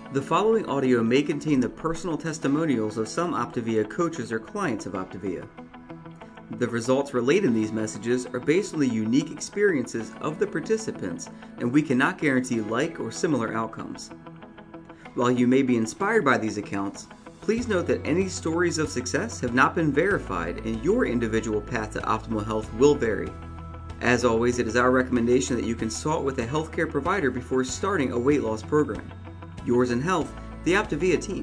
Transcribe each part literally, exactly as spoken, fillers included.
The following audio may contain the personal testimonials of some Optavia coaches or clients of Optavia. The results relayed in these messages are based on the unique experiences of the participants, and we cannot guarantee like or similar outcomes. While you may be inspired by these accounts, please note that any stories of success have not been verified and your individual path to optimal health will vary. As always, it is our recommendation that you consult with a healthcare provider before starting a weight loss program. Yours in health, the Optavia team.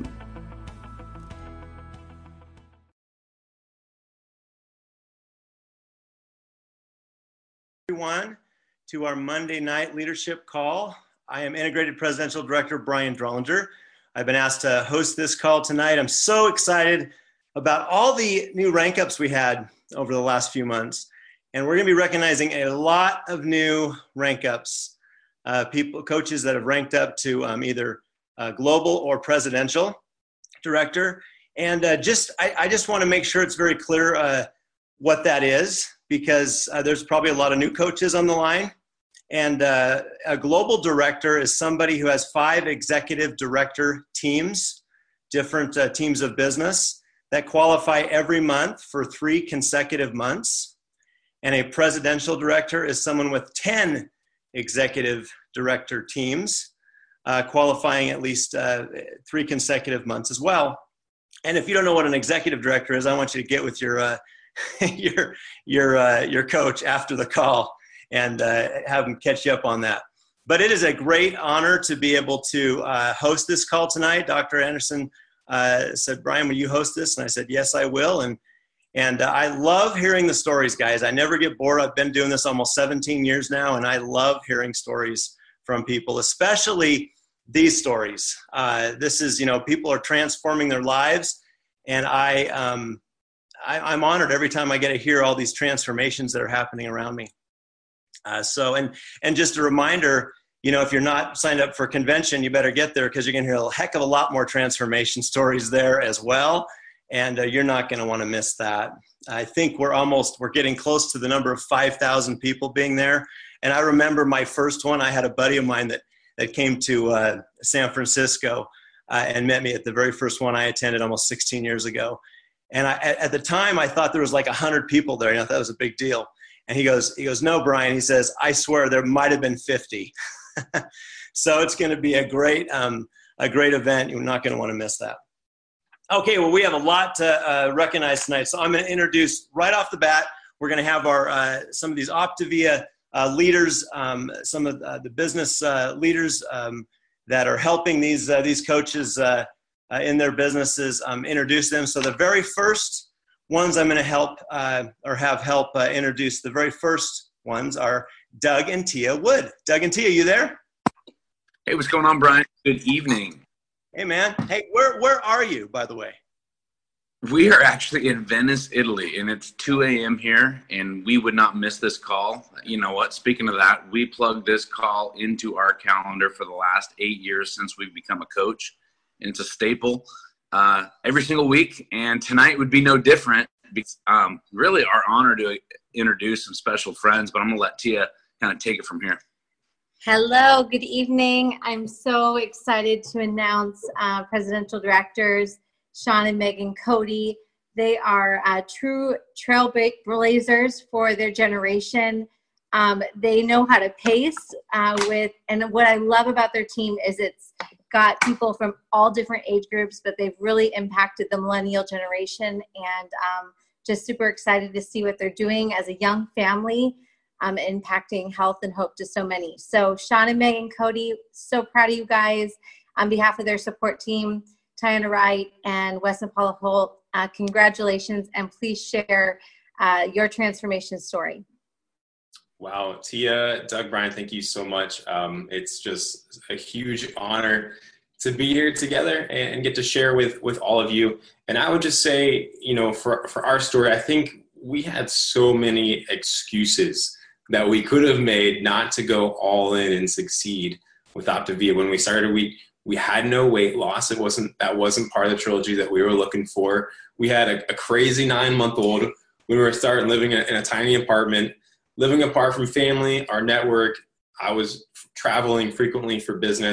Everyone to our Monday night leadership call. I am Integrated Presidential Director Brian Drollinger. I've been asked to host this call tonight. I'm so excited about all the new rank ups we had over the last few months. And we're going to be recognizing a lot of new rank ups, uh, people, coaches that have ranked up to um, either uh, global or presidential director. And uh, just, I, I just want to make sure it's very clear uh, what that is, because uh, there's probably a lot of new coaches on the line. And uh, a global director is somebody who has five executive director teams, different uh, teams of business that qualify every month for three consecutive months. And a presidential director is someone with ten executive director teams, uh, qualifying at least uh, three consecutive months as well. And if you don't know what an executive director is, I want you to get with your uh, your your uh, your coach after the call and uh, have them catch you up on that. But it is a great honor to be able to uh, host this call tonight. Doctor Anderson uh, said, "Brian, will you host this?" And I said, "Yes, I will." And and uh, I love hearing the stories, guys. I never get bored. I've been doing this almost seventeen years now, and I love hearing stories from people, especially these stories. Uh, this is, you know, people are transforming their lives, and I, um, I, I'm honored every time I get to hear all these transformations that are happening around me. Uh, so, and and just a reminder, you know, if you're not signed up for convention, you better get there, because you're going to hear a heck of a lot more transformation stories there as well, and uh, you're not going to want to miss that. I think we're almost, we're getting close to the number of five thousand people being there, and I remember my first one. I had a buddy of mine that that came to uh, San Francisco uh, and met me at the very first one I attended almost sixteen years ago. And I, at, at the time, I thought there was like one hundred people there. You know, I thought it was a big deal. And he goes, he goes, "No, Brian," he says, "I swear there might have been fifty." So it's going to be a great, um, a great event. You're not going to want to miss that. Okay, well, we have a lot to uh, recognize tonight. So I'm going to introduce right off the bat. We're going to have our uh, some of these Optavia uh, leaders, um, some of uh, the business uh, leaders um, that are helping these uh, these coaches uh, uh, in their businesses, um, introduce them. So the very first ones I'm going to help uh, or have help uh, introduce, the very first ones are Doug and Tia Wood. Doug and Tia, you there? Hey, what's going on, Brian? Good evening. Hey, man. Hey, where where are you, by the way? We are actually in Venice, Italy, and it's two a.m. here, and we would not miss this call. You know what? Speaking of that, we plugged this call into our calendar for the last eight years since we've become a coach, and it's a staple uh, every single week, and tonight would be no different. It's um, really our honor to introduce some special friends, but I'm going to let Tia kind of take it from here. Hello, good evening. I'm so excited to announce uh, Presidential Directors Sean and Megan Cody. They are uh, true trailblazers for their generation. Um, they know how to pace uh, with, and what I love about their team is it's got people from all different age groups, but they've really impacted the millennial generation, and um, just super excited to see what they're doing as a young family, um, impacting health and hope to so many. So Sean and Megan Cody, so proud of you guys. On behalf of their support team, Tiana Wright and Wes and Paula Holt, uh, congratulations, and please share uh, your transformation story. Wow, Tia, Doug, Brian, thank you so much. Um, it's just a huge honor to be here together and, and get to share with, with all of you. And I would just say, you know, for, for our story, I think we had so many excuses that we could have made not to go all in and succeed with Optavia. When we started, we we had no weight loss. It wasn't, that wasn't part of the trilogy that we were looking for. We had a, a crazy nine-month-old. We were starting living in a, in a tiny apartment, living apart from family, our network. I was traveling frequently for business.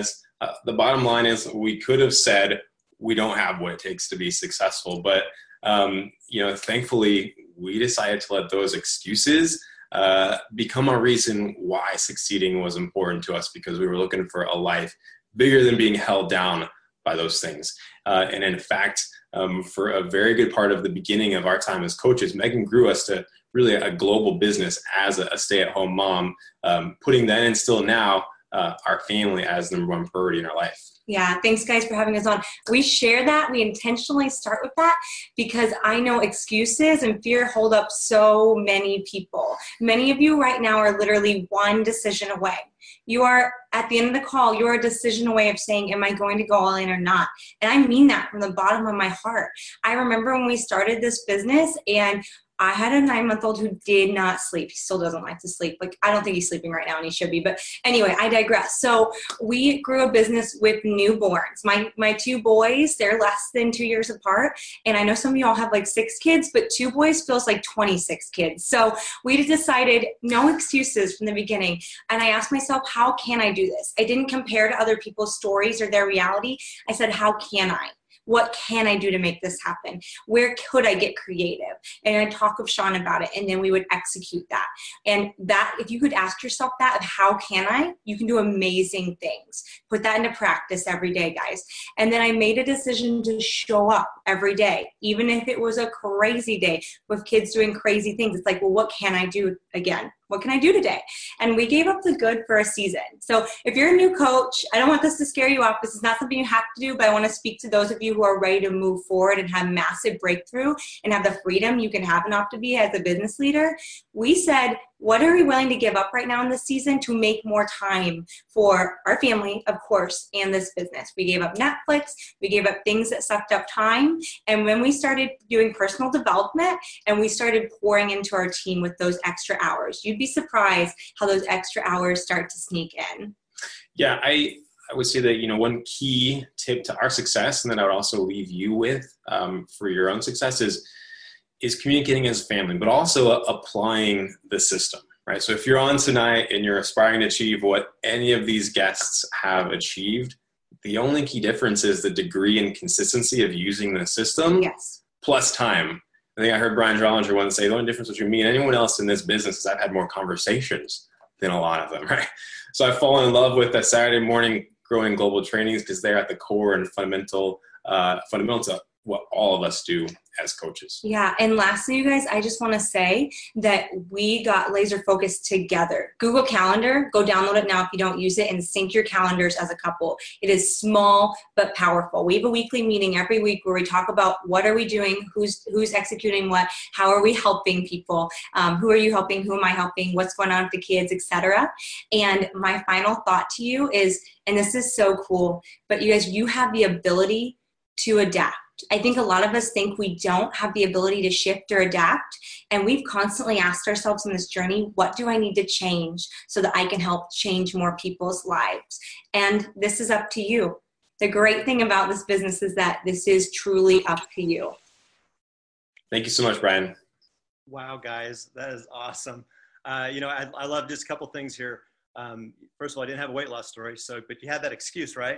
Uh, the bottom line is we could have said we don't have what it takes to be successful, but um, you know, thankfully we decided to let those excuses uh, become a reason why succeeding was important to us, because we were looking for a life bigger than being held down by those things. Uh, and in fact, um, for a very good part of the beginning of our time as coaches, Megan grew us to really a global business as a, a stay-at-home mom, um, putting that in still now uh, our family as number one priority in our life. Yeah, thanks guys for having us on. We share that. We intentionally start with that because I know excuses and fear hold up so many people. Many of you right now are literally one decision away. You are, at the end of the call, you're a decision away of saying, am I going to go all in or not? And I mean that from the bottom of my heart. I remember when we started this business and I had a nine-month-old who did not sleep. He still doesn't like to sleep. Like, I don't think he's sleeping right now, and he should be. But anyway, I digress. So we grew a business with newborns. My my two boys, they're less than two years apart. And I know some of you all have like six kids, but two boys feels like twenty-six kids. So we decided no excuses from the beginning. And I asked myself, how can I do this? I didn't compare to other people's stories or their reality. I said, how can I? What can I do to make this happen? Where could I get creative? And I talk with Sean about it, and then we would execute that. And that, if you could ask yourself that of how can I, you can do amazing things. Put that into practice every day, guys. And then I made a decision to show up every day, even if it was a crazy day with kids doing crazy things. It's like, well, what can I do again? What can I do today? And we gave up the good for a season. So if you're a new coach, I don't want this to scare you off. This is not something you have to do, but I want to speak to those of you who are ready to move forward and have massive breakthrough and have the freedom you can have in Optavia as a business leader. We said, what are we willing to give up right now in this season to make more time for our family, of course, and this business? We gave up Netflix. We gave up things that sucked up time. And when we started doing personal development and we started pouring into our team with those extra hours, you'd be surprised how those extra hours start to sneak in. Yeah, I, I would say that, you know, one key tip to our success, and then I would also leave you with um, for your own success is is communicating as a family, but also applying the system, right? So if you're on tonight and you're aspiring to achieve what any of these guests have achieved, the only key difference is the degree and consistency of using the system Yes. plus time. I think I heard Brian Drollinger once say the only difference between me and anyone else in this business is I've had more conversations than a lot of them, right? So I've fallen in love with the Saturday morning growing global trainings because they're at the core and fundamental, uh, fundamental to what all of us do as coaches. Yeah. And lastly, you guys, I just want to say that we got laser focused together. Google Calendar, go download it now if you don't use it and sync your calendars as a couple. It is small but powerful. We have a weekly meeting every week where we talk about what are we doing, who's who's executing what, how are we helping people, um, who are you helping, who am I helping, what's going on with the kids, et cetera. And my final thought to you is, and this is so cool, but you guys, you have the ability to adapt. I think a lot of us think we don't have the ability to shift or adapt. And we've constantly asked ourselves in this journey, what do I need to change so that I can help change more people's lives? And this is up to you. The great thing about this business is that this is truly up to you. Thank you so much, Brian. Wow, guys, that is awesome. Uh, you know, I, I love just a couple things here. Um, first of all, I didn't have a weight loss story, so but you had that excuse, right?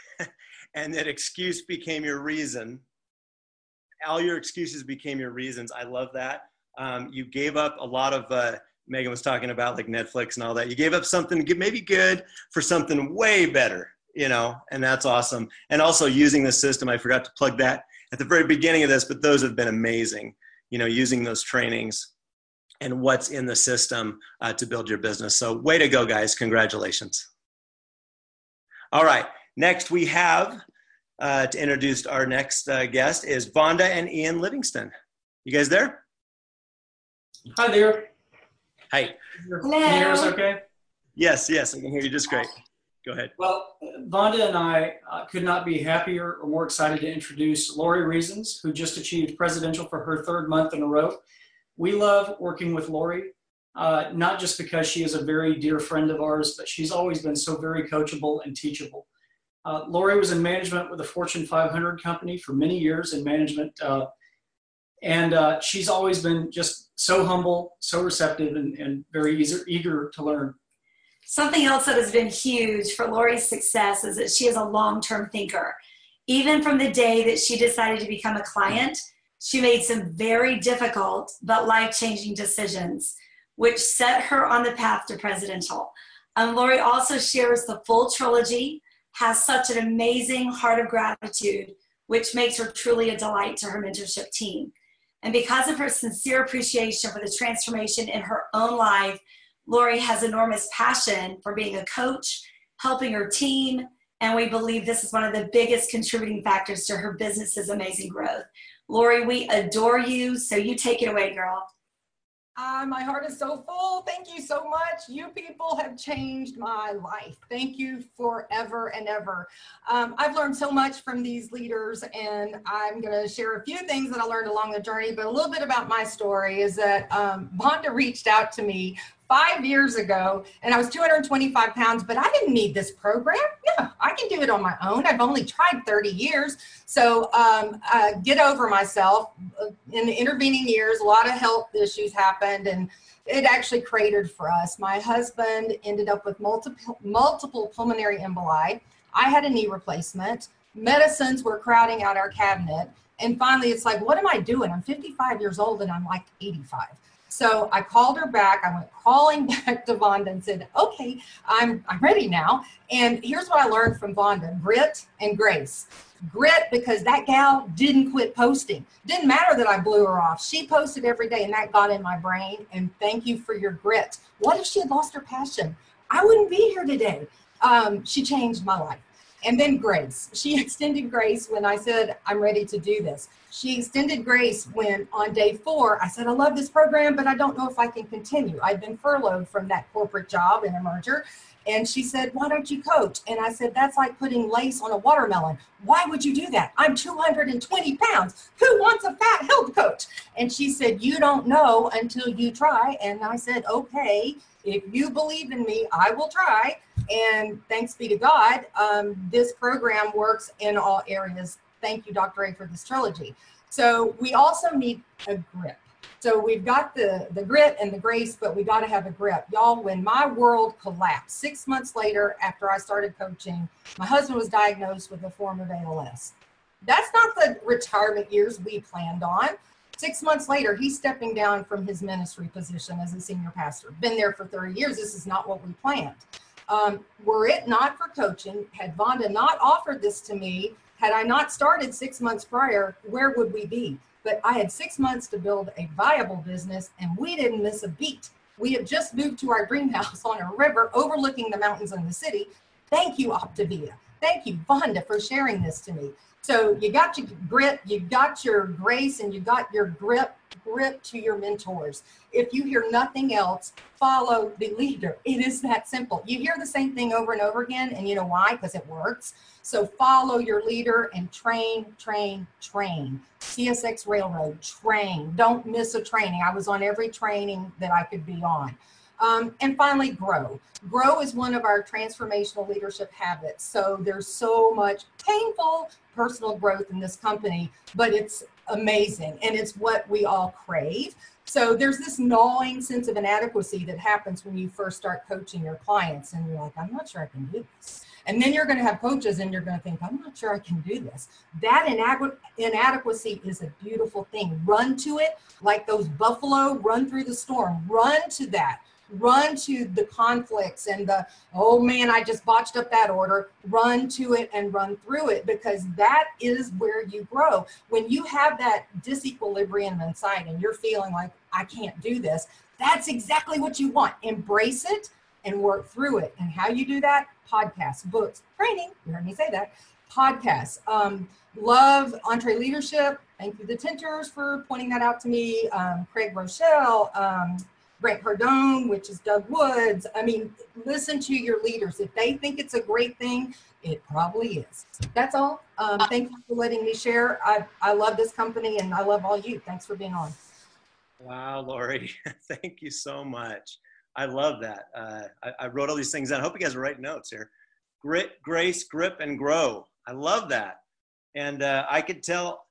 And that excuse became your reason. All your excuses became your reasons. I love that. Um, you gave up a lot of, uh, Megan was talking about like Netflix and all that. You gave up something maybe good for something way better, you know, and that's awesome. And also using the system, I forgot to plug that at the very beginning of this, but those have been amazing, you know, using those trainings and what's in the system uh, to build your business. So way to go, guys. Congratulations. All right. Next, we have uh, to introduce our next uh, guest is Vonda and Ian Livingston. You guys there? Hi there. Hi. Hello. Can you hear us okay? Yes, yes, I can hear you just great. Go ahead. Well, Vonda and I uh, could not be happier or more excited to introduce Lori Reasons, who just achieved presidential for her third month in a row. We love working with Lori, uh, not just because she is a very dear friend of ours, but she's always been so very coachable and teachable. Uh, Lori was in management with a Fortune five hundred company for many years in management, uh, and uh, she's always been just so humble, so receptive, and, and very eager, eager to learn. Something else that has been huge for Lori's success is that she is a long-term thinker. Even from the day that she decided to become a client, she made some very difficult but life-changing decisions, which set her on the path to presidential. Um, Lori also shares the full trilogy, has such an amazing heart of gratitude, which makes her truly a delight to her mentorship team. And because of her sincere appreciation for the transformation in her own life, Lori has enormous passion for being a coach, helping her team, and we believe this is one of the biggest contributing factors to her business's amazing growth. Lori, we adore you, so you take it away, girl. Uh, my heart is so full. Thank you so much. You people have changed my life. Thank you forever and ever. Um, I've learned so much from these leaders, and I'm going to share a few things that I learned along the journey, but a little bit about my story is that um, Vonda reached out to me five years ago, and I was two hundred twenty-five pounds, but I didn't need this program. No, I can do it on my own. I've only tried thirty years. So um, uh, get over myself. In the intervening years, a lot of health issues happened, and it actually cratered for us. My husband ended up with multiple, multiple pulmonary emboli. I had a knee replacement. Medicines were crowding out our cabinet. And finally, it's like, what am I doing? I'm fifty-five years old, and I'm like eighty-five. So I called her back. I went crawling back to Vonda and said, okay, I'm, I'm ready now. And here's what I learned from Vonda: grit and grace. Grit, because that gal didn't quit posting. Didn't matter that I blew her off. She posted every day, and that got in my brain. And thank you for your grit. What if she had lost her passion? I wouldn't be here today. Um, she changed my life. And then grace. She extended grace when I said, I'm ready to do this. She extended grace when on day four, I said, I love this program, but I don't know if I can continue. I'd been furloughed from that corporate job in a merger. And she said, why don't you coach? And I said, that's like putting lace on a watermelon. Why would you do that? I'm two hundred twenty pounds. Who wants a fat health coach? And she said, you don't know until you try. And I said, okay, if you believe in me, I will try. And thanks be to God, um, this program works in all areas. Thank you, Doctor A, for this trilogy. So we also need a grip. So we've got the, the grit and the grace, but we got to have a grip. Y'all, when my world collapsed, six months later after I started coaching, my husband was diagnosed with a form of A L S. That's not the retirement years we planned on. Six months later, he's stepping down from his ministry position as a senior pastor. Been there for thirty years. This is not what we planned. Um, were it not for coaching, had Vonda not offered this to me, had I not started six months prior, where would we be? But I had six months to build a viable business, and we didn't miss a beat. We had just moved to our dream house on a river overlooking the mountains and the city. Thank you, Optavia. Thank you, Vonda, for sharing this to me. So you got your grit, you got your grace, and you got your grip, grip to your mentors. If you hear nothing else, follow the leader. It is that simple. You hear the same thing over and over again, and you know why? Because it works. So follow your leader and train, train, train. C S X Railroad, train. Don't miss a training. I was on every training that I could be on. Um, and finally, grow. Grow is one of our transformational leadership habits. So there's so much painful personal growth in this company, but it's amazing. And it's what we all crave. So there's this gnawing sense of inadequacy that happens when you first start coaching your clients. And you're like, I'm not sure I can do this. And then you're going to have coaches and you're going to think, I'm not sure I can do this. That inadequ- inadequacy is a beautiful thing. Run to it like those buffalo run through the storm. Run to that. Run to the conflicts and the, oh man, I just botched up that order. Run to it and run through it, because that is where you grow. When you have that disequilibrium inside and you're feeling like, I can't do this, that's exactly what you want. Embrace it and work through it. And how you do that? Podcasts, books, training. You heard me say that. Podcasts. Um, love EntreLeadership. Thank you, the Tinters, for pointing that out to me. Um, Craig Rochelle, um, Grant Cardone, which is Doug Woods. I mean, listen to your leaders. If they think it's a great thing, it probably is. That's all. Um, thank you for letting me share. I, I love this company and I love all you. Thanks for being on. Wow, Lori, thank you so much. I love that. Uh, I, I wrote all these things down. I hope you guys are writing notes here. Grit, grace, grip, and grow. I love that. And uh, I could tell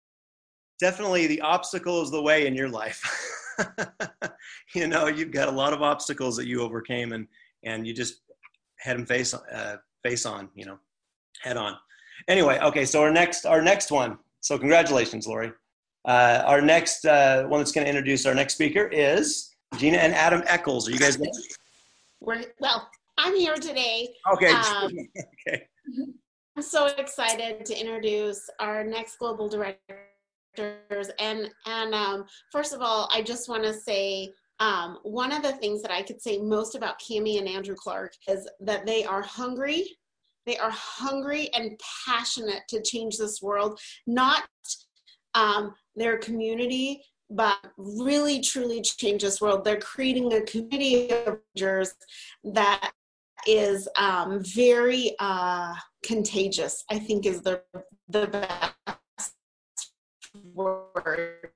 definitely the obstacle is the way in your life. You know, you've got a lot of obstacles that you overcame, and and you just head them face uh, face on, you know, head on. Anyway, okay, so our next our next one. So congratulations, Lori. Uh, our next uh, one that's going to introduce our next speaker is Gina and Adam Eccles. Are you guys there? We're, well, I'm here today. Okay. Um, okay. I'm so excited to introduce our next global directors. And, and um, first of all, I just want to say um, one of the things that I could say most about Cami and Andrew Clark is that they are hungry. They are hungry and passionate to change this world, not um, their community, but really truly change this world. They're creating a community of managers that is um, very uh, contagious, I think is the, the best word.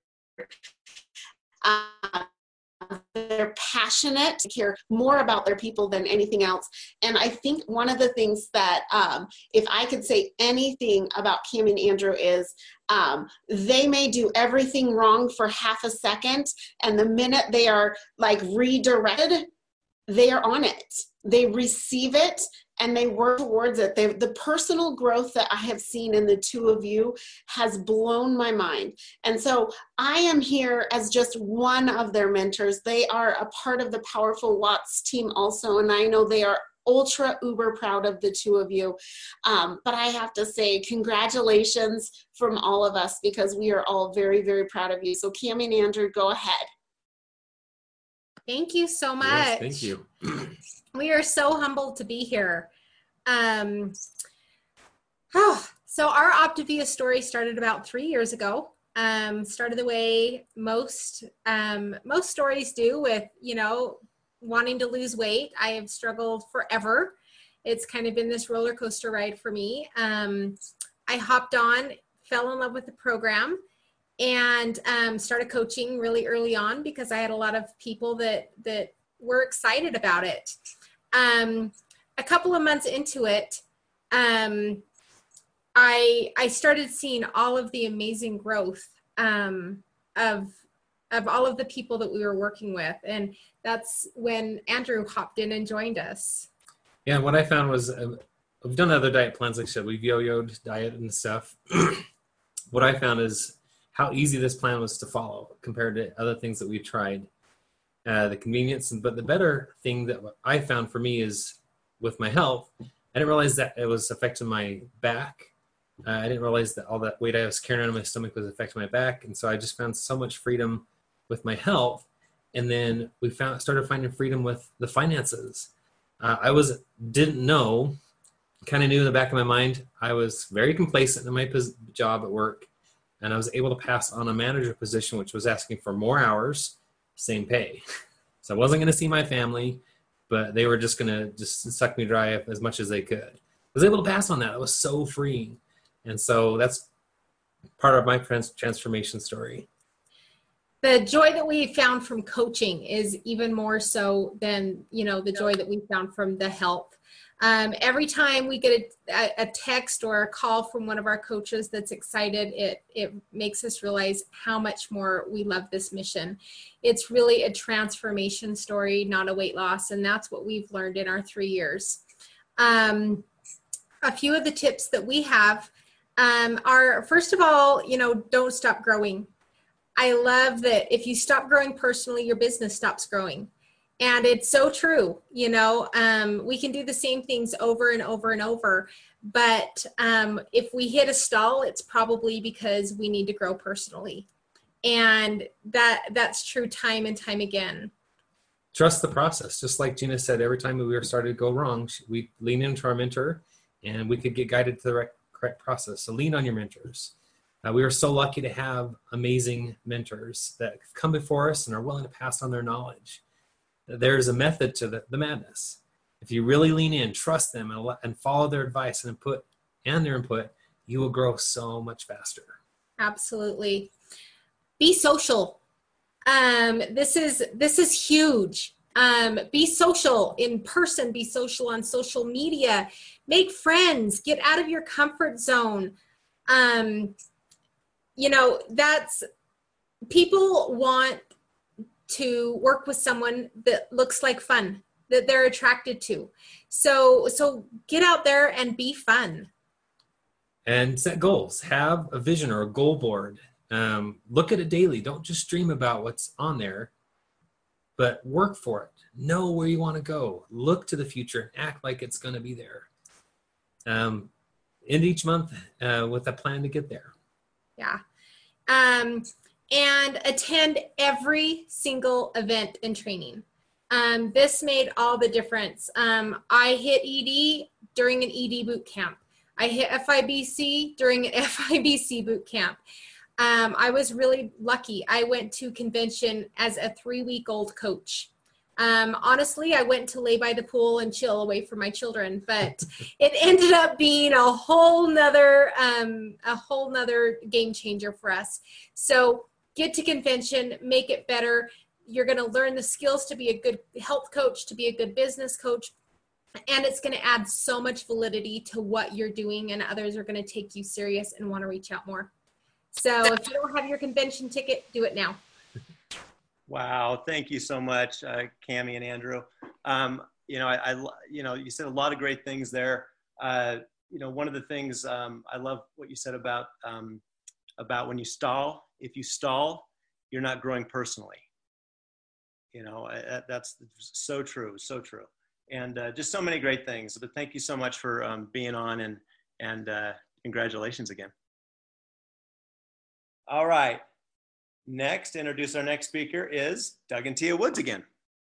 Um, they're passionate to care more about their people than anything else. And I think one of the things that, um, if I could say anything about Cam and Andrew is um, they may do everything wrong for half a second, and the minute they are like redirected, they are on it. They receive it and they work towards it. They, the personal growth that I have seen in the two of you has blown my mind. And so I am here as just one of their mentors. They are a part of the Powerful Watts team also, and I know they are ultra uber proud of the two of you. Um, but I have to say congratulations from all of us, because we are all very, very proud of you. So Cami and Andrew, go ahead. Thank you so much. Yes, thank you. We are so humbled to be here. Um, oh, so our Optavia story started about three years ago. Um, started the way most um, most stories do, with, you know, wanting to lose weight. I have struggled forever. It's kind of been this roller coaster ride for me. Um, I hopped on, fell in love with the program, and um, started coaching really early on because I had a lot of people that that were excited about it. Um, a couple of months into it, um, I I started seeing all of the amazing growth um, of of all of the people that we were working with, and that's when Andrew hopped in and joined us. Yeah, what I found was uh, we've done other diet plans, like I said, we've yo-yoed diet and stuff. What I found is how easy this plan was to follow compared to other things that we tried. Uh, the convenience, but the better thing that I found for me is with my health, I didn't realize that it was affecting my back. Uh, I didn't realize that all that weight I was carrying on my stomach was affecting my back. And so I just found so much freedom with my health. And then we found started finding freedom with the finances. Uh, I was didn't know, kind of knew in the back of my mind, I was very complacent in my pos- job at work. And I was able to pass on a manager position, which was asking for more hours, same pay. So I wasn't going to see my family, but they were just going to just suck me dry as much as they could. I was able to pass on that. It was so freeing. And so that's part of my trans- transformation story. The joy that we found from coaching is even more so than, you know, the joy that we found from the health. Um, every time we get a, a text or a call from one of our coaches that's excited, it, it makes us realize how much more we love this mission. It's really a transformation story, not a weight loss. And that's what we've learned in our three years. Um, a few of the tips that we have um, are, first of all, you know, don't stop growing. I love that if you stop growing personally, your business stops growing. And it's so true, you know, um, we can do the same things over and over and over, but um, if we hit a stall, it's probably because we need to grow personally. And that that's true time and time again. Trust the process. Just like Gina said, every time we were started to go wrong, we lean into our mentor and we could get guided to the correct, correct process. So lean on your mentors. Uh, we are so lucky to have amazing mentors that come before us and are willing to pass on their knowledge. There's a method to the, the madness. If you really lean in, trust them, and, and follow their advice and input and their input, you will grow so much faster. Absolutely. Be social. Um, this is this is huge. Um, be social in person. Be social on social media. Make friends. Get out of your comfort zone. Um, you know, that's people want to work with someone that looks like fun. that they're attracted to. So, so get out there and be fun. And set goals. Have a vision or a goal board. Um, look at it daily. Don't just dream about what's on there, but work for it. Know where you want to go. Look to the future and act like it's going to be there. Um, end each month uh, with a plan to get there. Yeah. Um, and attend every single event and training. Um, this made all the difference. Um, I hit E D during an E D boot camp. I hit F I B C during an F I B C boot camp. Um, I was really lucky. I went to convention as a three-week-old coach. Um, honestly, I went to lay by the pool and chill away from my children, but it ended up being a whole nother, um, a whole nother game changer for us. So get to convention, make it better. You're going to learn the skills to be a good health coach, to be a good business coach, and it's going to add so much validity to what you're doing, and others are going to take you serious and want to reach out more. So if you don't have your convention ticket, do it now. Wow, thank you so much, uh, Cammie and Andrew. Um, you know, I, I, you know, you said a lot of great things there. Uh, you know, one of the things um, I love what you said about um, about when you stall. If you stall, you're not growing personally. You know, I, that's so true, so true. And uh, just so many great things. But thank you so much for um, being on, and and uh, congratulations again. All right. Next, introduce our next speaker is Doug and Tia Woods again.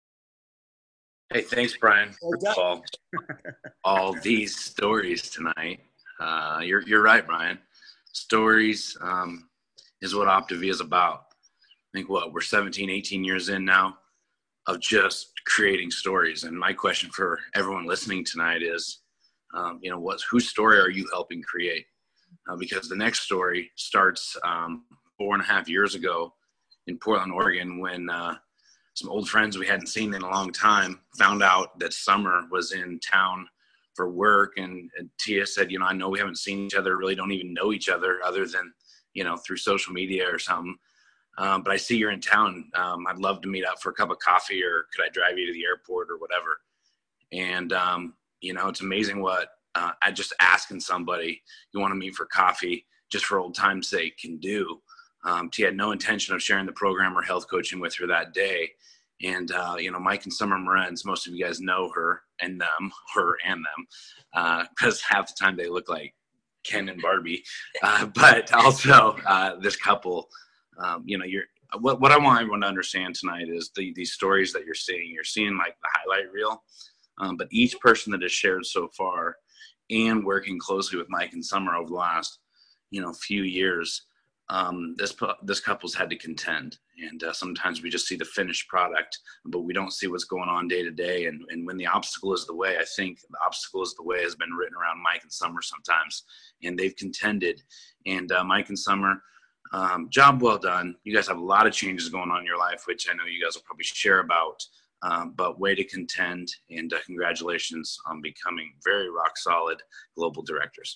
Hey, thanks, Brian, for all, all these stories tonight. Uh, you're you're right, Brian. Stories um, is what Optavia is about. I think what we're seventeen, eighteen years in now of just creating stories. And my question for everyone listening tonight is, um, you know, what whose story are you helping create? Uh, because the next story starts um, four and a half years ago in Portland, Oregon, when uh, some old friends we hadn't seen in a long time found out that Summer was in town for work. And, and Tia said, you know, I know we haven't seen each other, really don't even know each other other than, you know, through social media or something. Um, but I see you're in town. Um, I'd love to meet up for a cup of coffee, or could I drive you to the airport or whatever? And, um, you know, it's amazing what uh, I just asking somebody, you want to meet for coffee just for old time's sake, can do. Um, Tia had no intention of sharing the program or health coaching with her that day. And, uh, you know, Mike and Summer Morenz, most of you guys know her and them, her and them, because uh, half the time they look like Ken and Barbie. Uh, but also uh, this couple, um, you know, you're, what, what I want everyone to understand tonight is the, these stories that you're seeing. You're seeing like the highlight reel, um, but each person that has shared so far, and working closely with Mike and Summer over the last, you know, few years, um, this this couple's had to contend. And uh, sometimes we just see the finished product, but we don't see what's going on day to day. And, and when the obstacle is the way, I think the obstacle is the way has been written around Mike and Summer sometimes. And they've contended. And uh, Mike and Summer, um, job well done. You guys have a lot of changes going on in your life, which I know you guys will probably share about. Um, but way to contend, and uh, congratulations on becoming very rock solid global directors.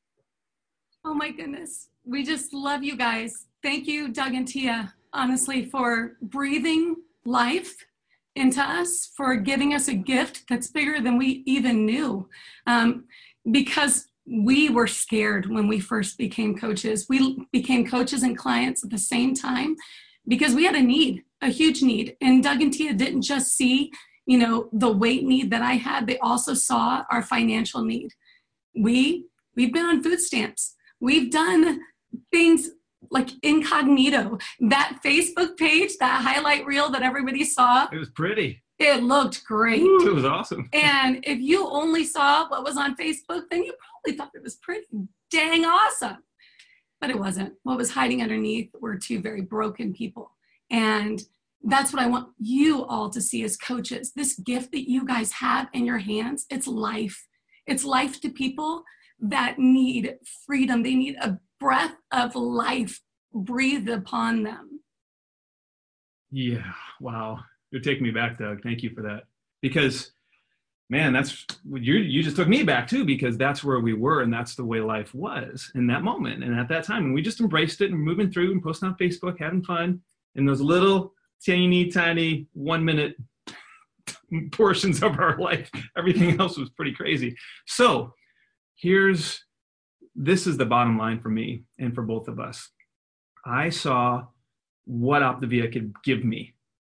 Oh my goodness. We just love you guys. Thank you, Doug and Tia, honestly, for breathing life into us, for giving us a gift that's bigger than we even knew. Um, because we were scared when we first became coaches. We became coaches and clients at the same time because we had a need, a huge need. And Doug and Tia didn't just see, you know, the weight need that I had. They also saw our financial need. We, we've been on food stamps. We've done things like incognito. That Facebook page, that highlight reel that everybody saw. It was pretty. It looked great. It was awesome. And if you only saw what was on Facebook, then you probably thought it was pretty dang awesome. But it wasn't. What was hiding underneath were two very broken people. And that's what I want you all to see as coaches. This gift that you guys have in your hands, it's life. It's life to people that need freedom. They need a breath of life breathed upon them. Yeah, wow. You're taking me back, Doug. Thank you for that. Because, man, that's you. You just took me back too, because that's where we were, and that's the way life was in that moment and at that time. And we just embraced it and moving through and posting on Facebook, having fun, and those little teeny tiny one minute portions of our life. Everything else was pretty crazy. So here's, this is the bottom line for me and for both of us. I saw what Optavia could give me.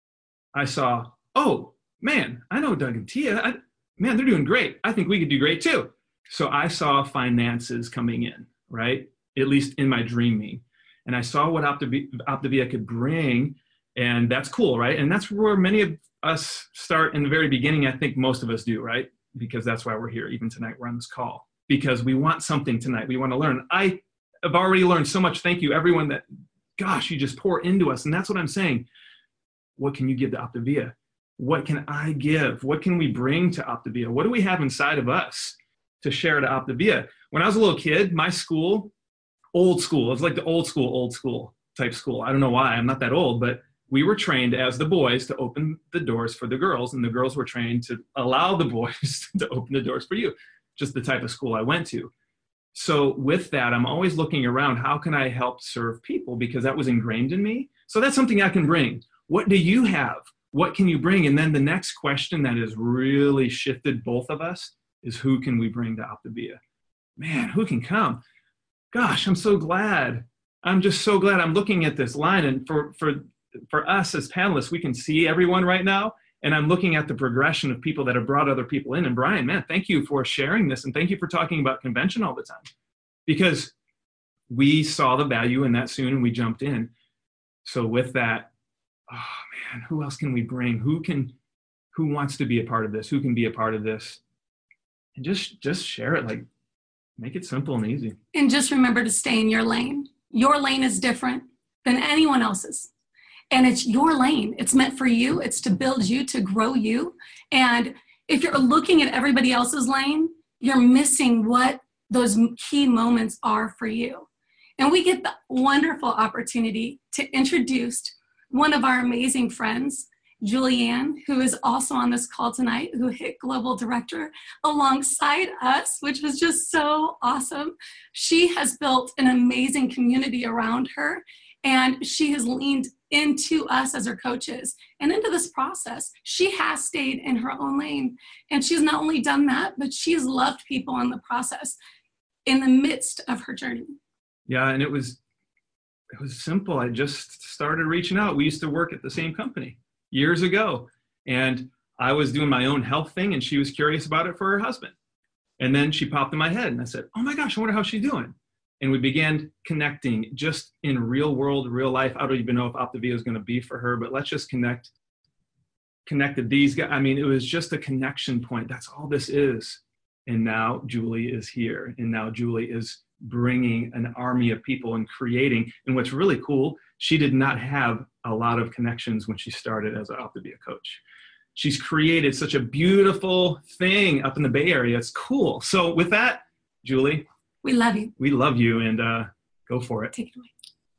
I saw, oh man, I know Doug and Tia. I, man, they're doing great. I think we could do great too. So I saw finances coming in, right? At least in my dreaming. And I saw what Optavia, Optavia could bring, and that's cool, right? And that's where many of us start in the very beginning. I think most of us do, right? Because that's why we're here. Even tonight, we're on this call because we want something tonight. We want to learn. I have already learned so much. Thank you, everyone that, gosh, you just pour into us. And that's what I'm saying. What can you give to Optavia? What can I give? What can we bring to Optavia? What do we have inside of us to share to Optavia? When I was a little kid, my school, old school, it was like the old school, old school type school. I don't know why, I'm not that old, but we were trained as the boys to open the doors for the girls, and the girls were trained to allow the boys to open the doors for you. Just the type of school I went to. So with that, I'm always looking around, how can I help serve people? Because that was ingrained in me. So that's something I can bring. What do you have? What can you bring? And then the next question that has really shifted both of us is, who can we bring to Optavia? Man, who can come? Gosh, I'm so glad. I'm just so glad. I'm looking at this line, and for, for, for us as panelists, we can see everyone right now. And I'm looking at the progression of people that have brought other people in. And Brian, man, thank you for sharing this. And thank you for talking about convention all the time, because we saw the value in that soon and we jumped in. So with that, oh man, who else can we bring? Who can, who wants to be a part of this? Who can be a part of this? And just, just share it. Like, make it simple and easy. And just remember to stay in your lane. Your lane is different than anyone else's. And it's your lane. It's meant for you. It's to build you, to grow you. And if you're looking at everybody else's lane, you're missing what those key moments are for you. And we get the wonderful opportunity to introduce one of our amazing friends, Julianne, who is also on this call tonight, who hit Global Director alongside us, which was just so awesome. She has built an amazing community around her, and she has leaned into us as her coaches and into this process. She has stayed in her own lane, and she's not only done that, but she's loved people in the process in the midst of her journey. Yeah, and it was it was simple. I just started reaching out. We used to work at the same company years ago, and I was doing my own health thing, and she was curious about it for her husband. And then she popped in my head, and I said, oh my gosh, I wonder how she's doing. And we began connecting just in real world, real life. I don't even know if Optavia is going to be for her, but let's just connect, connected these guys. I mean, it was just a connection point. That's all this is. And now Julie is here. And now Julie is bringing an army of people and creating. And what's really cool, she did not have a lot of connections when she started as an Optavia coach. She's created such a beautiful thing up in the Bay Area. It's cool. So with that, Julie, we love you. We love you, and uh, go for it. Take it away.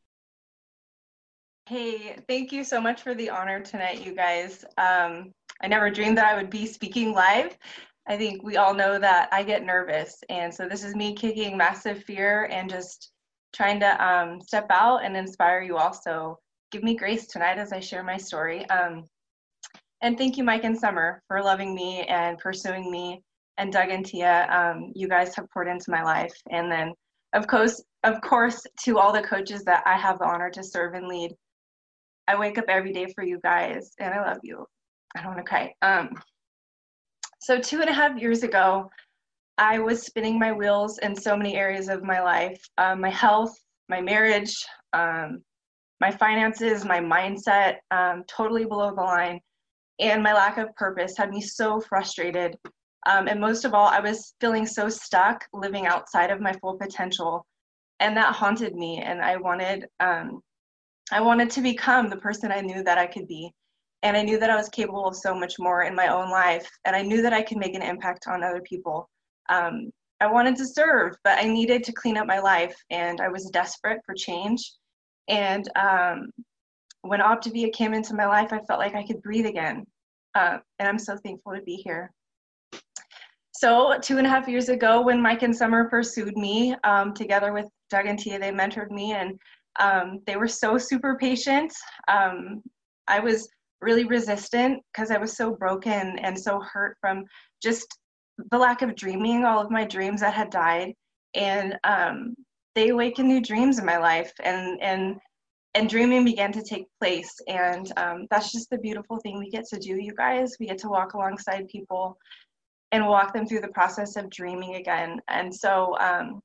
Hey, thank you so much for the honor tonight, you guys. Um, I never dreamed that I would be speaking live. I think we all know that I get nervous, and so this is me kicking massive fear and just trying to um, step out and inspire you all. So give me grace tonight as I share my story. Um, and thank you, Mike and Summer, for loving me and pursuing me. And Doug and Tia, um, you guys have poured into my life. And then, of course, of course, to all the coaches that I have the honor to serve and lead. I wake up every day for you guys, and I love you. I don't want to cry. Um, so two and a half years ago, I was spinning my wheels in so many areas of my life. Um, my health, my marriage, um, my finances, my mindset, um, totally below the line. And my lack of purpose had me so frustrated. Um, and most of all, I was feeling so stuck living outside of my full potential, and that haunted me. And I wanted, um, I wanted to become the person I knew that I could be. And I knew that I was capable of so much more in my own life. And I knew that I could make an impact on other people. Um, I wanted to serve, but I needed to clean up my life, and I was desperate for change. And um, when Optavia came into my life, I felt like I could breathe again. Uh, and I'm so thankful to be here. So two and a half years ago, when Mike and Summer pursued me, um, together with Doug and Tia, they mentored me, and um, they were so super patient. Um, I was really resistant because I was so broken and so hurt from just the lack of dreaming, all of my dreams that had died. And um, they awakened new dreams in my life, and and and dreaming began to take place. And um, that's just the beautiful thing we get to do, you guys. We get to walk alongside people and walk them through the process of dreaming again. And so um,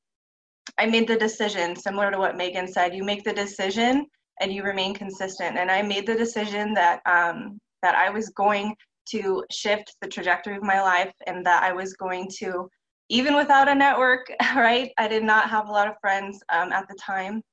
I made the decision, similar to what Megan said, you make the decision and you remain consistent. And I made the decision that um, that I was going to shift the trajectory of my life, and that I was going to, even without a network, right? I did not have a lot of friends um, at the time,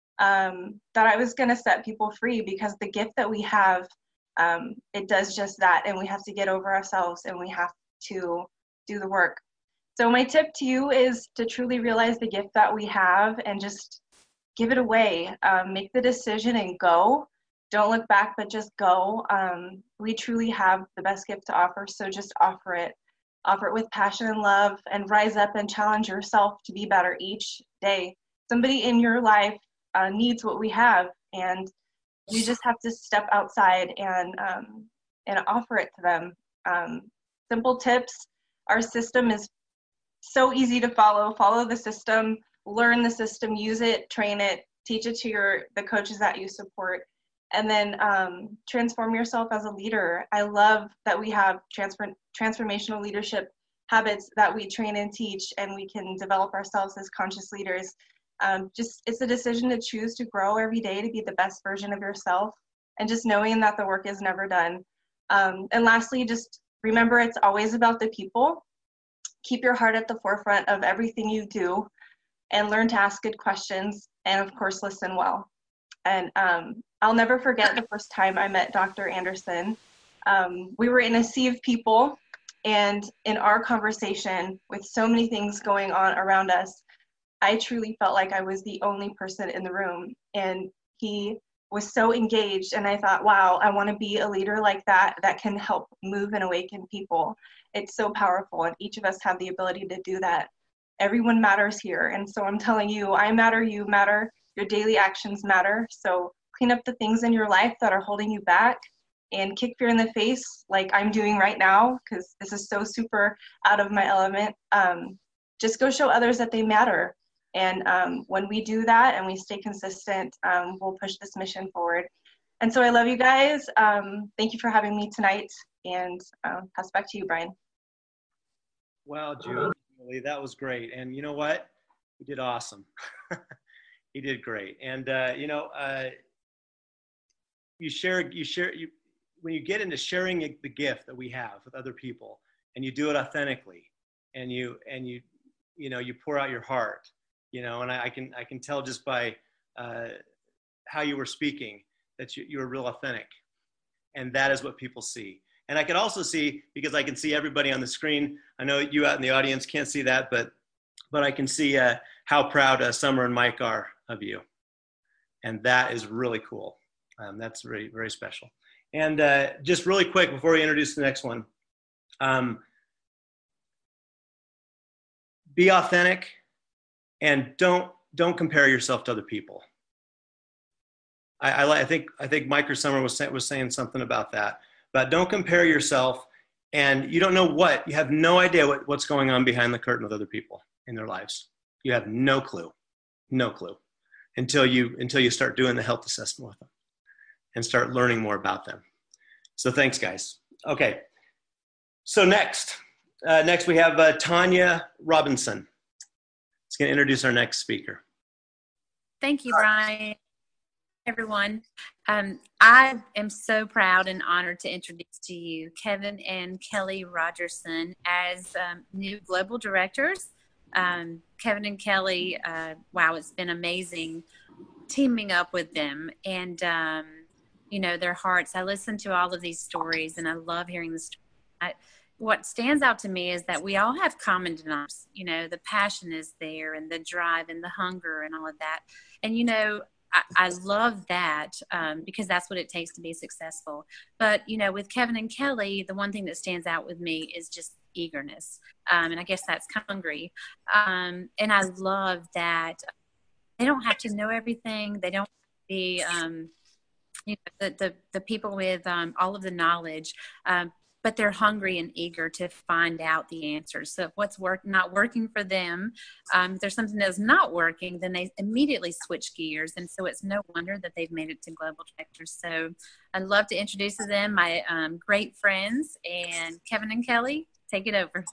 um, that I was going to set people free, because the gift that we have, um, it does just that. And we have to get over ourselves, and we have to do the work. So my tip to you is to truly realize the gift that we have and just give it away. Um, make the decision and go. Don't look back, but just go. Um, we truly have the best gift to offer, so just offer it. Offer it with passion and love, and rise up and challenge yourself to be better each day. Somebody in your life uh, needs what we have, and you just have to step outside and um, and offer it to them. Um, simple tips. Our system is so easy to follow. Follow the system, learn the system, use it, train it, teach it to your the coaches that you support, and then um, transform yourself as a leader. I love that we have transfer, transformational leadership habits that we train and teach, and we can develop ourselves as conscious leaders. Um, just it's a decision to choose to grow every day to be the best version of yourself, and just knowing that the work is never done. Um, and lastly, just remember, it's always about the people. Keep your heart at the forefront of everything you do, and learn to ask good questions, and of course, listen well. And um, I'll never forget the first time I met Doctor Anderson. Um, we were in a sea of people, and in our conversation, with so many things going on around us, I truly felt like I was the only person in the room. And he was so engaged, and I thought, wow, I want to be a leader like that, that can help move and awaken people. It's so powerful, and each of us have the ability to do that. Everyone matters here, and so I'm telling you, I matter, you matter, your daily actions matter. So clean up the things in your life that are holding you back, and kick fear in the face like I'm doing right now, because this is so super out of my element. Um, just go show others that they matter. And um, when we do that and we stay consistent, um, we'll push this mission forward. And so I love you guys. Um, thank you for having me tonight, and um, pass back to you, Brian. Wow, Julie, that was great. And you know what? You did awesome. You did great. And uh, you know, uh, you share, you share, you when you get into sharing the gift that we have with other people, and you do it authentically, and you and you, you know, you pour out your heart, you know, and I, I can I can tell just by uh, how you were speaking that you you were real authentic, and that is what people see. And I can also see, because I can see everybody on the screen. I know you out in the audience can't see that, but but I can see uh, how proud uh, Summer and Mike are of you. And that is really cool. Um, that's very, very special. And uh, just really quick before we introduce the next one, um, be authentic, and don't don't compare yourself to other people. I, I, I think I think Mike or Summer was say, was saying something about that. But don't compare yourself, and you don't know what, you have no idea what, what's going on behind the curtain with other people in their lives. You have no clue, no clue, until you until you start doing the health assessment with them and start learning more about them. So thanks, guys. Okay, so next, uh, next we have uh, Tanya Robinson. It's going to introduce our next speaker. Thank you, Brian. Everyone, um, I am so proud and honored to introduce to you Kevin and Kelly Rogerson as um, new global directors. Um, Kevin and Kelly, uh, wow, it's been amazing teaming up with them, and um, you know, their hearts. I listen to all of these stories, and I love hearing the stories. I, what stands out to me is that we all have common denominators. You know, the passion is there, and the drive, and the hunger, and all of that. And you know, I love that um, because that's what it takes to be successful. But, you know, with Kevin and Kelly, the one thing that stands out with me is just eagerness. Um, and I guess that's hungry. Um, and I love that they don't have to know everything. They don't be, um, you know, the, the, the people with um, all of the knowledge, um, but they're hungry and eager to find out the answers. So if what's work, not working for them, um, if there's something that's not working, then they immediately switch gears. And so it's no wonder that they've made it to Global Directors. So I'd love to introduce to them my um, great friends, and Kevin and Kelly, take it over.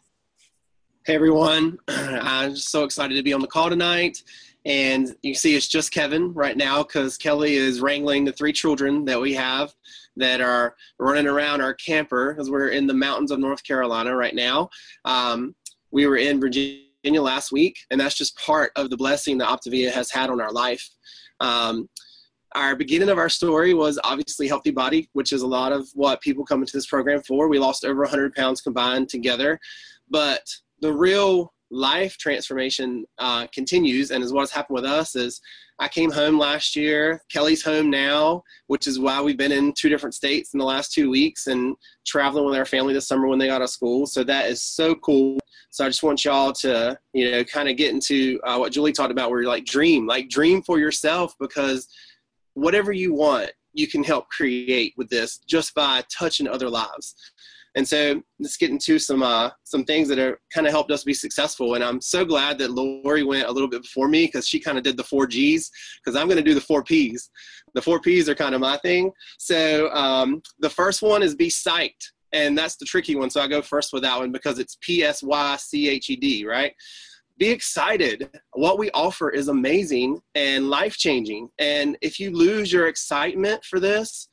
Hey everyone, I'm just so excited to be on the call tonight. And you see it's just Kevin right now because Kelly is wrangling the three children that we have that are running around our camper because we're in the mountains of North Carolina right now. Um, we were in Virginia last week, and that's just part of the blessing that Optavia has had on our life. Um, our beginning of our story was obviously Healthy Body, which is a lot of what people come into this program for. We lost over one hundred pounds combined together, but the real life transformation uh, continues, and is what's happened with us is I came home last year. Kelly's home now, which is why we've been in two different states in the last two weeks and traveling with our family this summer when they got out of school. So that is so cool. So I just want y'all to, you know, kind of get into uh, what Julie talked about, where you're like dream, like dream for yourself, because whatever you want, you can help create with this just by touching other lives. And so let's get into some uh, some things that are kind of helped us be successful. And I'm so glad that Lori went a little bit before me because she kind of did the four G's, because I'm going to do the four P's. The four P's are kind of my thing. So um, the first one is be psyched. And that's the tricky one. So I go first with that one because it's P S Y C H E D, right? Be excited. What we offer is amazing and life-changing. And if you lose your excitement for this,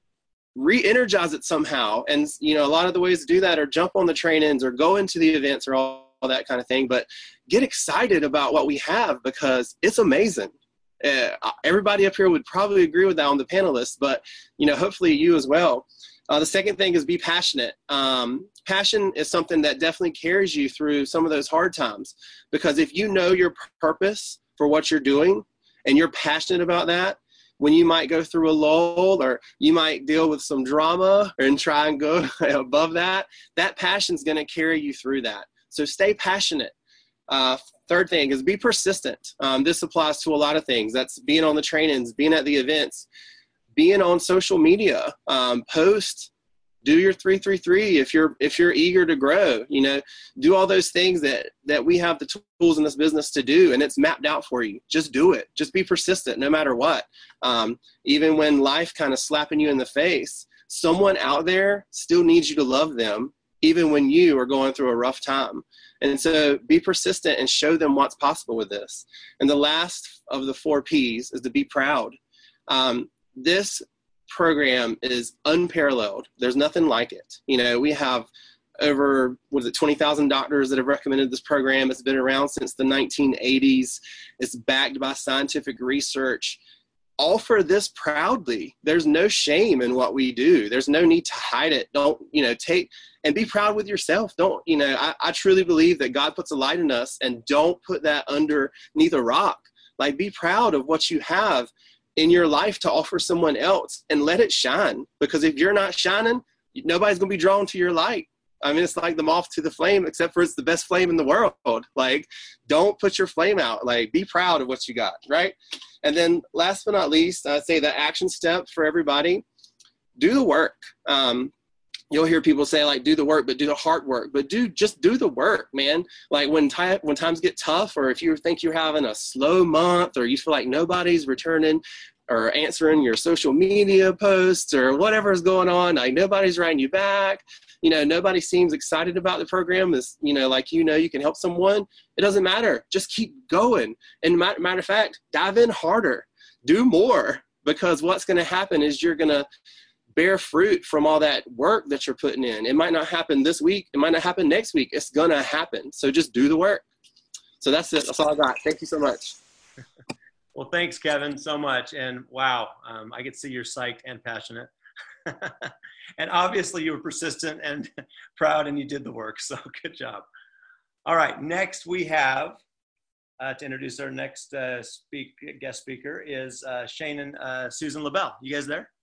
re-energize it somehow. And, you know, a lot of the ways to do that are jump on the train-ins or go into the events or all, all that kind of thing. But get excited about what we have because it's amazing. Uh, everybody up here would probably agree with that on the panelists, but, you know, hopefully you as well. Uh, the second thing is be passionate. Um, passion is something that definitely carries you through some of those hard times, because if you know your purpose for what you're doing and you're passionate about that, when you might go through a lull or you might deal with some drama and try and go above that, that passion is going to carry you through that. So stay passionate. Uh, third thing is be persistent. Um, this applies to a lot of things. That's being on the trainings, being at the events, being on social media, um, post, do your three three three if you're if you're eager to grow, you know, do all those things that that we have the tools in this business to do, and it's mapped out for you. Just do it. Just be persistent no matter what. Um, even when life kind of slapping you in the face, someone out there still needs you to love them, even when you are going through a rough time. And so be persistent and show them what's possible with this. And the last of the four P's is to be proud. Um, this program is unparalleled. There's nothing like it. You know, we have over, what is it, twenty thousand doctors that have recommended this program. It's been around since the nineteen eighties. It's backed by scientific research. Offer this proudly. There's no shame in what we do. There's no need to hide it. Don't, you know, take and be proud with yourself. Don't, you know, I, I truly believe that God puts a light in us, and don't put that underneath a rock. Like, be proud of what you have in your life to offer someone else and let it shine. Because if you're not shining, nobody's going to be drawn to your light. I mean, it's like the moth to the flame, except for it's the best flame in the world. Like, don't put your flame out. Like, be proud of what you got, right? And then last but not least, I'd say the action step for everybody, do the work. Um, you'll hear people say, like, do the work, but do the hard work. But do just do the work, man. Like, when, time, when times get tough, or if you think you're having a slow month, or you feel like nobody's returning or answering your social media posts or whatever is going on, like nobody's writing you back, you know, nobody seems excited about the program, is, you know, like, you know, you can help someone. It doesn't matter. Just keep going. And matter, matter of fact, dive in harder, do more, because what's going to happen is you're going to bear fruit from all that work that you're putting in. It might not happen this week. It might not happen next week. It's going to happen. So just do the work. So that's it. That's all I got. Thank you so much. Well, thanks, Kevin, so much. And wow, um, I could see you're psyched and passionate. And obviously you were persistent and proud, and you did the work. So good job. All right, next we have, uh, to introduce our next uh, speak, guest speaker is uh, Shane and uh, Susan LaBelle. You guys there?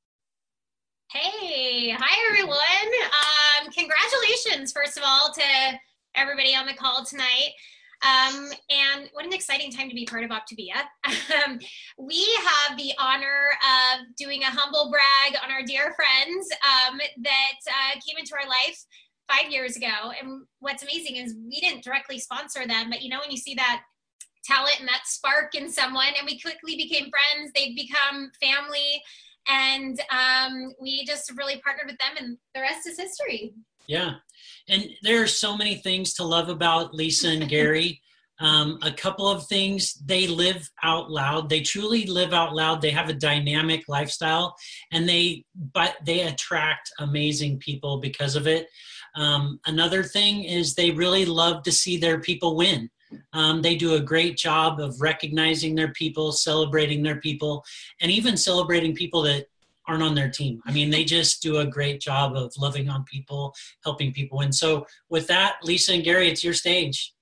Hey, hi everyone. Um, congratulations, first of all, to everybody on the call tonight. Um, and what an exciting time to be part of Optavia. Um, we have the honor of doing a humble brag on our dear friends um, that uh, came into our life five years ago. And what's amazing is we didn't directly sponsor them, but you know, when you see that talent and that spark in someone, and we quickly became friends, they've become family, and um, we just really partnered with them, and the rest is history. Yeah, and there are so many things to love about Lisa and Gary. Um, a couple of things, they live out loud. They truly live out loud. They have a dynamic lifestyle, and they but they attract amazing people because of it. Um, another thing is they really love to see their people win. Um, they do a great job of recognizing their people, celebrating their people, and even celebrating people that aren't on their team. I mean, they just do a great job of loving on people, helping people win. So with that, Lisa and Gary, it's your stage.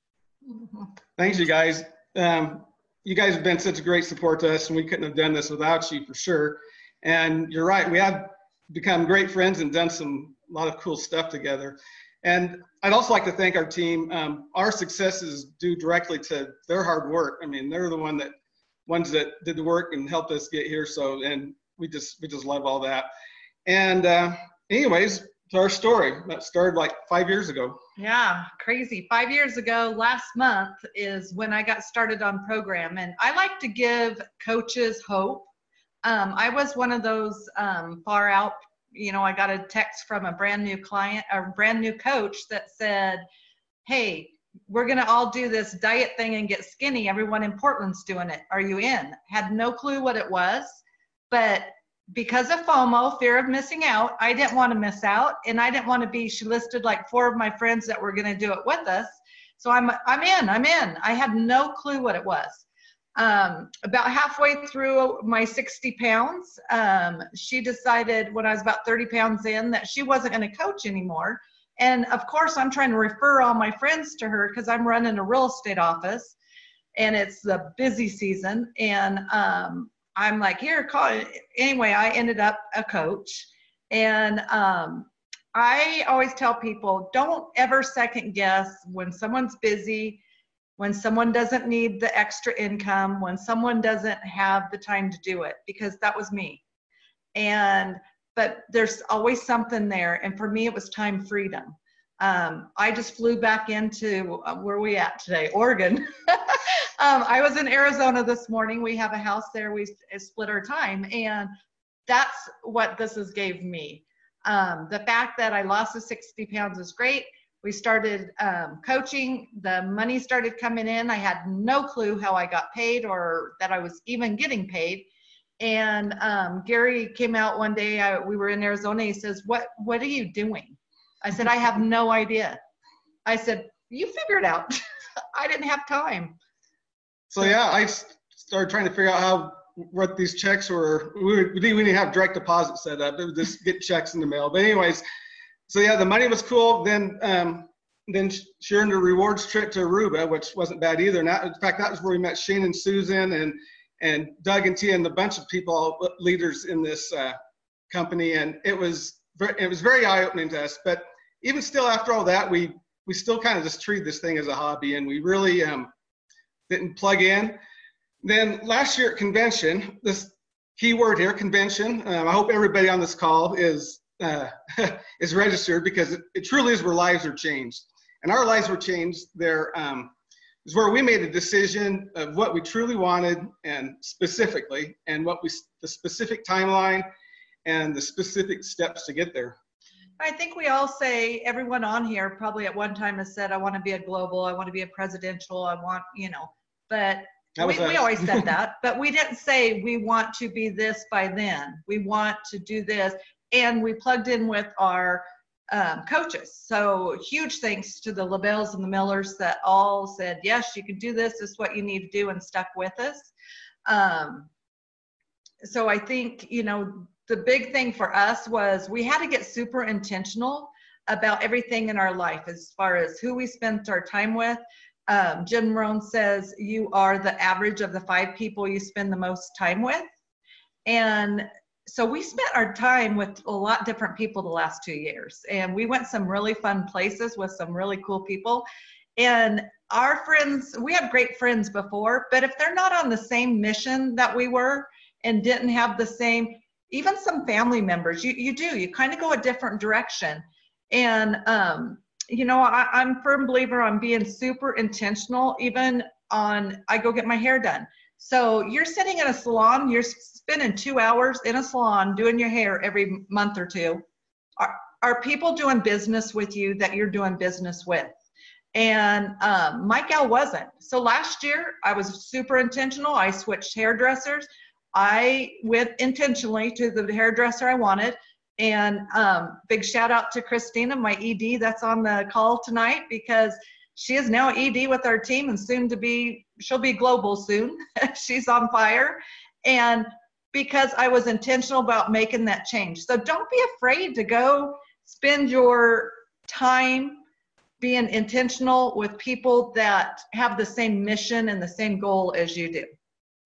Thanks, you guys. Um, you guys have been such a great support to us, and we couldn't have done this without you for sure. And you're right, we have become great friends and done some a lot of cool stuff together. And I'd also like to thank our team. Um, our success is due directly to their hard work. I mean, they're the one that ones that did the work and helped us get here. So, and we just we just love all that. And uh, anyways, to our story that started like five years ago. Yeah, crazy. Five years ago, last month is when I got started on program. And I like to give coaches hope. Um, I was one of those um, far out, you know, I got a text from a brand new client, a brand new coach that said, hey, we're going to all do this diet thing and get skinny. Everyone in Portland's doing it. Are you in? Had no clue what it was. But because of FOMO, fear of missing out, I didn't want to miss out. And I didn't want to be, she listed like four of my friends that were going to do it with us. So I'm, I'm in, I'm in. I had no clue what it was. Um, about halfway through my sixty pounds, um, she decided when I was about thirty pounds in that she wasn't going to coach anymore. And of course, I'm trying to refer all my friends to her because I'm running a real estate office and it's the busy season. And um, I'm like, here, call it. Anyway, I ended up a coach. And um, I always tell people, don't ever second guess when someone's busy, when someone doesn't need the extra income, when someone doesn't have the time to do it, because that was me. And, but there's always something there. And for me, it was time freedom. Um, I just flew back into, uh, where are we at today? Oregon. um, I was in Arizona this morning. We have a house there. We split our time. And that's what this has gave me. Um, the fact that I lost the sixty pounds is great. We started um, coaching, the money started coming in. I had no clue how I got paid or that I was even getting paid. And um, Gary came out one day, I, we were in Arizona, he says, what, what are you doing? I said, I have no idea. I said, you figure it out. I didn't have time. So yeah, I started trying to figure out how, what these checks were. We, were, we didn't even have direct deposit set up. It was just get checks in the mail. But anyways, so yeah, the money was cool. Then um, then she earned a rewards trip to Aruba, which wasn't bad either. And that, in fact, that was where we met Shane and Susan and and Doug and Tia and a bunch of people, leaders in this uh, company. And it was very, it was very eye-opening to us. But even still, after all that, we we still kind of just treated this thing as a hobby, and we really um, didn't plug in. Then last year at convention, this key word here, convention. Um, I hope everybody on this call is. Uh, is registered, because it, it truly is where lives are changed. And our lives were changed there um, is where we made a decision of what we truly wanted, and specifically, and what we, the specific timeline and the specific steps to get there. I think we all say, everyone on here probably at one time has said, I want to be a global, I want to be a presidential, I want, you know, but we, we always said that, but we didn't say we want to be this by then. We want to do this. And we plugged in with our um, coaches. So huge thanks to the LaBelles and the Millers that all said, yes, you can do this. This is what you need to do, and stuck with us. Um, so I think, you know, the big thing for us was we had to get super intentional about everything in our life as far as who we spent our time with. Um, Jim Rohn says you are the average of the five people you spend the most time with. And so we spent our time with a lot different people the last two years, and we went some really fun places with some really cool people. And our friends, we had great friends before, but if they're not on the same mission that we were and didn't have the same, even some family members, you, you do, you kind of go a different direction. And, um, you know, I, I'm a firm believer on being super intentional, even on, I go get my hair done. So you're sitting in a salon, you're spending two hours in a salon doing your hair every month or two. Are, are people doing business with you that you're doing business with? And um, my gal wasn't. So last year I was super intentional. I switched hairdressers. I went intentionally to the hairdresser I wanted. And um, big shout out to Christina, my E D that's on the call tonight, because she is now E D with our team and soon to be, she'll be global soon. She's on fire. And because I was intentional about making that change. So don't be afraid to go spend your time being intentional with people that have the same mission and the same goal as you do.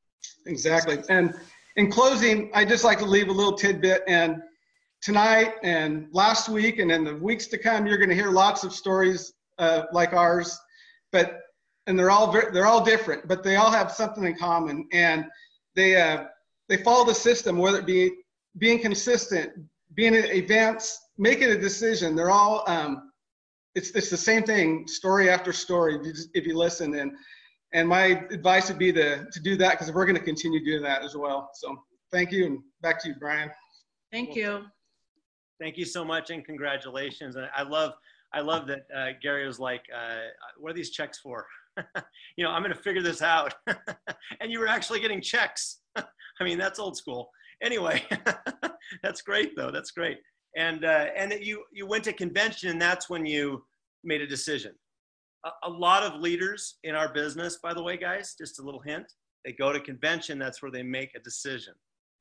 Exactly. And in closing, I'd just like to leave a little tidbit. And tonight and last week and in the weeks to come, you're going to hear lots of stories uh, like ours, but and they're all they're all different, but they all have something in common. And they uh, they follow the system, whether it be being consistent, being at events, making a decision. They're all um, It's, it's the same thing, story after story, if you, just, if you listen. And and my advice would be to, to do that, because we're going to continue doing that as well. So thank you, and back to you, Brian. Thank you. Thank you so much, and congratulations. And I love, I love that uh, Gary was like, uh, what are these checks for? You know, I'm going to figure this out. And you were actually getting checks. I mean, that's old school. Anyway, that's great, though. That's great. And uh, and you you went to convention, and that's when you made a decision. A, a lot of leaders in our business, by the way, guys, just a little hint, they go to convention. That's where they make a decision.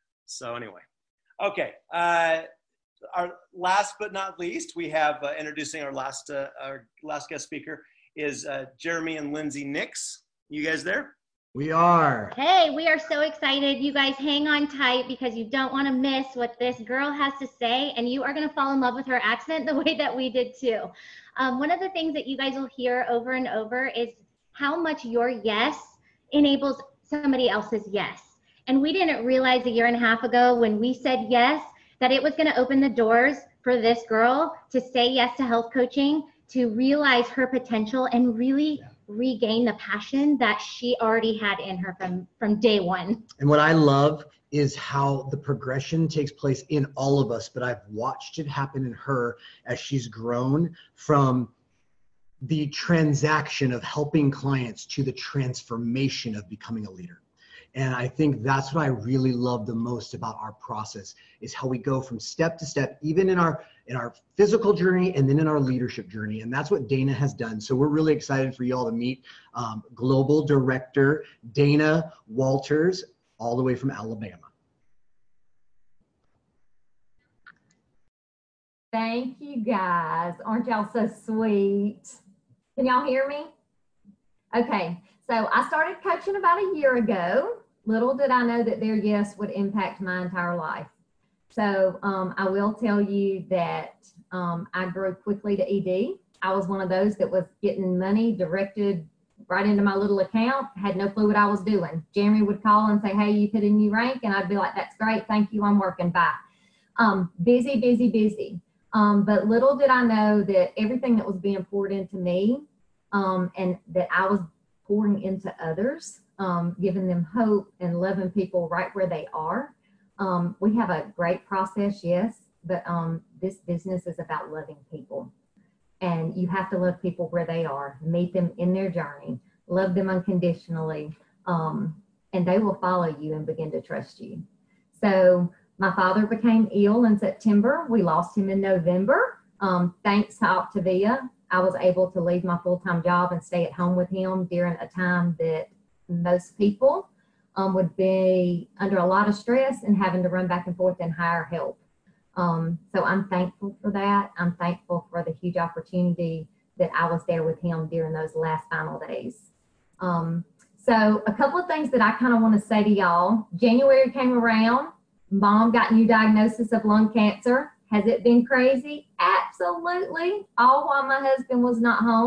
So anyway, okay. Uh, our last but not least, we have uh, introducing our last uh, our last guest speaker is uh, Jeremy and Lindsay Nix. You guys there? We are. Hey, we are so excited. You guys hang on tight, because you don't want to miss what this girl has to say, and you are going to fall in love with her accent the way that we did too. Um, one of the things that you guys will hear over and over is how much your yes enables somebody else's yes. And we didn't realize a year and a half ago when we said yes, that it was going to open the doors for this girl to say yes to health coaching, to realize her potential and really yeah. regain the passion that she already had in her from, from day one. And what I love is how the progression takes place in all of us, but I've watched it happen in her as she's grown from the transaction of helping clients to the transformation of becoming a leader. And I think that's what I really love the most about our process, is how we go from step to step, even in our in our physical journey and then in our leadership journey. And that's what Dana has done. So we're really excited for you all to meet um, Global Director Dana Walters, all the way from Alabama. Thank you, guys. Aren't y'all so sweet? Can y'all hear me? Okay, so I started coaching about a year ago. Little did I know that their yes would impact my entire life. So um, I will tell you that um, I grew quickly to E D. I was one of those that was getting money directed right into my little account, had no clue what I was doing. Jeremy would call and say, hey, you put a new rank, and I'd be like, that's great, thank you, I'm working, bye. Um, busy, busy, busy. Um, but little did I know that everything that was being poured into me um, and that I was pouring into others, um, giving them hope and loving people right where they are. Um, we have a great process, yes, but um, this business is about loving people. And you have to love people where they are, meet them in their journey, love them unconditionally, um, and they will follow you and begin to trust you. So my father became ill in September. We lost him in November. Um, thanks to Optavia, I was able to leave my full-time job and stay at home with him during a time that most people um, would be under a lot of stress and having to run back and forth and hire help. Um, so I'm thankful for that. I'm thankful for the huge opportunity that I was there with him during those last final days. Um, so a couple of things that I kind of want to say to y'all. January came around. Mom got new diagnosis of lung cancer. Has it been crazy? Absolutely. All while my husband was not home.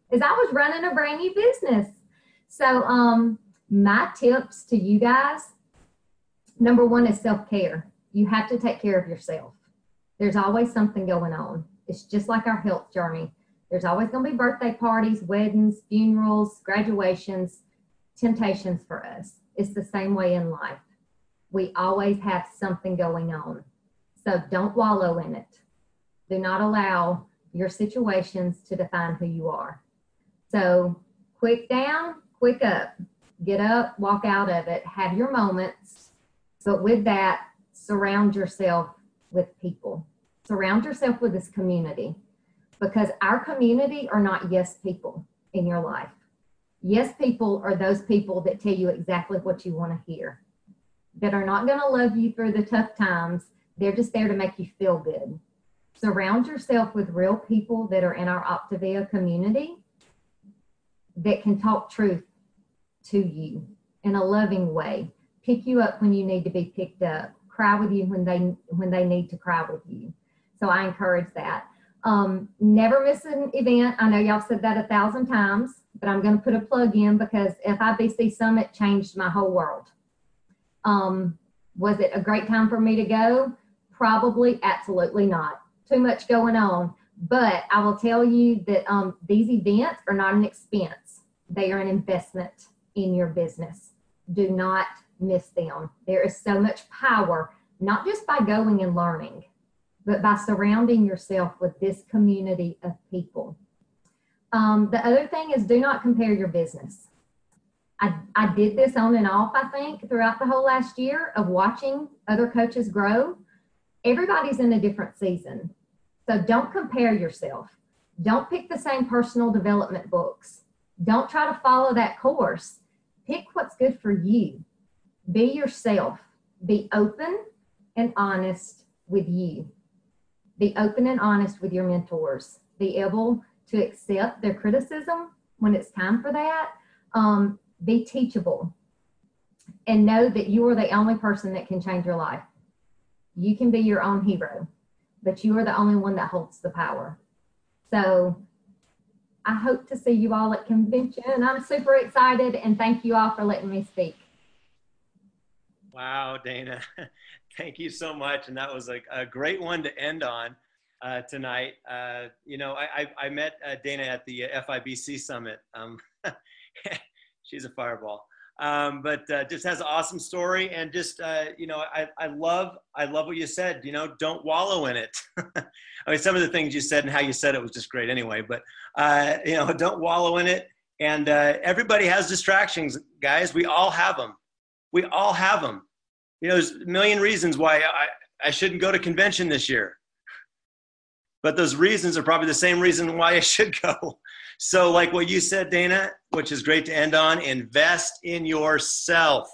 is I was running a brand new business. So um, my tips to you guys, number one is self-care. You have to take care of yourself. There's always something going on. It's just like our health journey. There's always going to be birthday parties, weddings, funerals, graduations, temptations for us. It's the same way in life. We always have something going on. So don't wallow in it. Do not allow your situations to define who you are. So quick down, quick up. Get up, walk out of it, have your moments. But with that, surround yourself with people. Surround yourself with this community, because our community are not yes people in your life. Yes people are those people that tell you exactly what you want to hear, that are not going to love you through the tough times. They're just there to make you feel good. Surround yourself with real people that are in our Optavia community that can talk truth to you in a loving way, pick you up when you need to be picked up, cry with you when they when they need to cry with you. So I encourage that. Um, never miss an event. I know y'all said that a thousand times, but I'm going to put a plug in because F I B C Summit changed my whole world. Um, was it a great time for me to go? Probably, absolutely not. Too much going on. But I will tell you that um, these events are not an expense. They are an investment in your business. Do not miss them. There is so much power, not just by going and learning, but by surrounding yourself with this community of people. Um, the other thing is, do not compare your business. I, I did this on and off, I think, throughout the whole last year of watching other coaches grow. Everybody's in a different season. So don't compare yourself. Don't pick the same personal development books. Don't try to follow that course. Pick what's good for you. Be yourself. Be open and honest with you. Be open and honest with your mentors. Be able to accept their criticism when it's time for that. Um, be teachable. And know that you are the only person that can change your life. You can be your own hero, but you are the only one that holds the power. So I hope to see you all at convention. I'm super excited, and thank you all for letting me speak. Wow, Dana, thank you so much. And that was a, a great one to end on uh, tonight. Uh, you know, I, I, I met uh, Dana at the F I B C Summit. Um, she's a fireball. Um, but uh, just has an awesome story, and just uh, you know, I, I love I love what you said. You know, don't wallow in it. I mean, some of the things you said and how you said it was just great anyway. But uh, you know, don't wallow in it. And uh, everybody has distractions, guys. We all have them. We all have them. You know, there's a million reasons why I, I shouldn't go to convention this year. But those reasons are probably the same reason why I should go. So like what you said, Dana, which is great to end on, invest in yourself.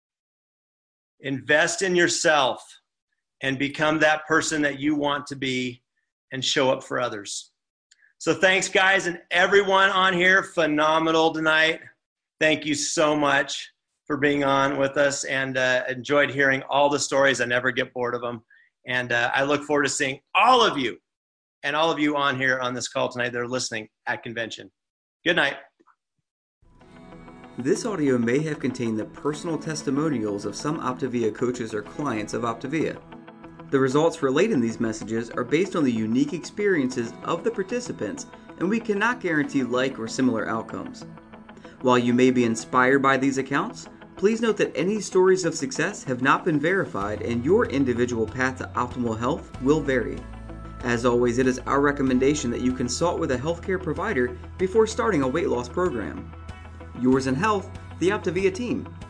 Invest in yourself and become that person that you want to be and show up for others. So thanks, guys, and everyone on here. Phenomenal tonight. Thank you so much for being on with us, and uh, enjoyed hearing all the stories. I never get bored of them. And uh, I look forward to seeing all of you and all of you on here on this call tonight that are listening at convention. Good night. This audio may have contained the personal testimonials of some Optavia coaches or clients of Optavia. The results relayed in these messages are based on the unique experiences of the participants, and we cannot guarantee like or similar outcomes. While you may be inspired by these accounts, please note that any stories of success have not been verified, and your individual path to optimal health will vary. As always, it is our recommendation that you consult with a healthcare provider before starting a weight loss program. Yours in health, the Optavia team.